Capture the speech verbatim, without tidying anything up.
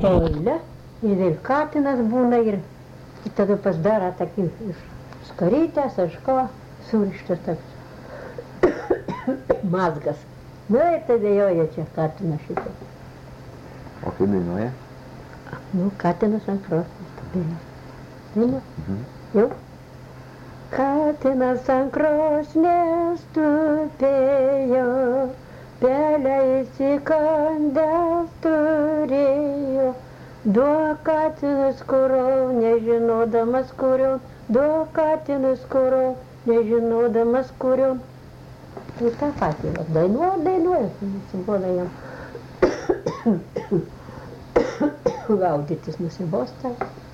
eilę ir katinas būna ir tada pasidaro tokį skarytės, aš ką, surištas toks mazgas. Nu ir tada joja čia katinas šitą. O kaip dainuoja? Nu, katinas ant krosnies dainuoja. Dainuoja? Mhm. Jau? Katinas ant krosnies tupėjo, pelę įsikandęs turėjo. Duok katinus kurau, nežinodamas kurion, duok katinus kurau, nežinodamas kurion. Tai tą patį, dainuoja, dainuoja, nusiboda jam gaudytis, nusibosta.